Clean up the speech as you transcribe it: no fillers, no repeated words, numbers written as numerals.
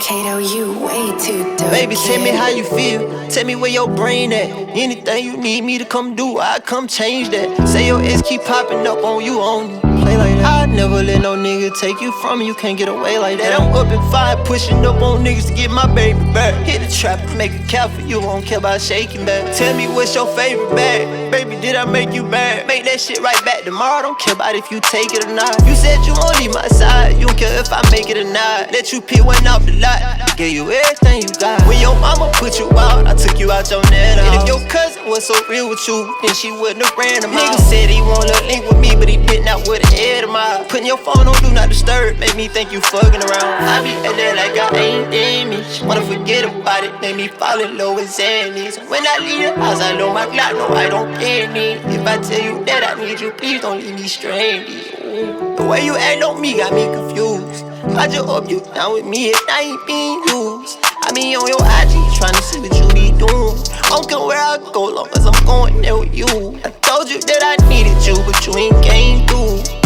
Kato, you way too dope. Baby, tell me how you feel. Tell me where your brain at. Anything you need me to come do, I come change that. Say your ex keep popping up on you, on play like that. I never let no nigga take you from me. You can't get away like that. I'm up in 5, pushing up on niggas to get my baby back. Hit the trap and make a cap for you. I don't care about shaking back. Tell me what's your favorite bag. Baby, did I make you mad? Make that shit right back tomorrow. Don't care about if you take it or not. You said you won't leave my side. You don't care if I make it or not. Let you pick one off the lot. Gave you everything you got. When your mama put you out, I took you out your net. And if your cousin was so real with you, then she wouldn't have ran him out. Nigga said he wanna link with me, but he been out with a head of mine. Putting your phone on do not disturb, make me think you fucking around. I be acting like I ain't damaged. Wanna forget about it, make me fall in love with Xannies. When I leave the house, I know my Glock, no, I don't panic. If I tell you that I need you, please don't leave me stranded. The way you act on me got me confused. I just hope you down with me and I ain't being used. I mean on your IG tryna see what you be doing. I don't care where I go long as I'm going there with you. I told you that I needed you, but you ain't came through.